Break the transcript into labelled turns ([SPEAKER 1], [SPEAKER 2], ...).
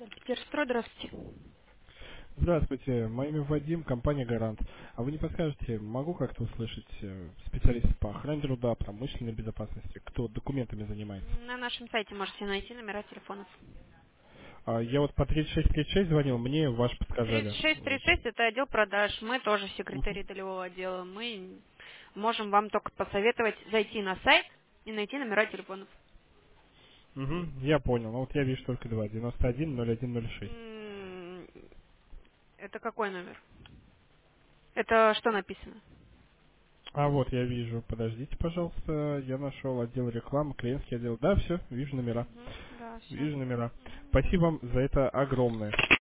[SPEAKER 1] Питерстрой, здравствуйте.
[SPEAKER 2] Здравствуйте, мое имя Вадим, компания «Гарант». А вы не подскажете, могу как-то услышать специалиста по охране труда, промышленной безопасности, кто документами занимается?
[SPEAKER 1] На нашем сайте можете найти номера телефонов.
[SPEAKER 2] Я вот по 3636 звонил, мне ваш подсказали. Вот.
[SPEAKER 1] 3636 это отдел продаж. Мы тоже
[SPEAKER 2] Мгм.
[SPEAKER 1] секретари долевого отдела. Мы можем вам только посоветовать зайти на сайт и найти номера телефонов.
[SPEAKER 2] Мгм, я понял. Ну вот я вижу только два, 91 01 06.
[SPEAKER 1] М, Это какой номер? Это что написано?
[SPEAKER 2] А вот я вижу, подождите, пожалуйста, я нашел отдел рекламы, клиентский отдел. Да, все, вижу номера.
[SPEAKER 1] Мгм, да, все.
[SPEAKER 2] Вижу номера. Спасибо вам за это огромное.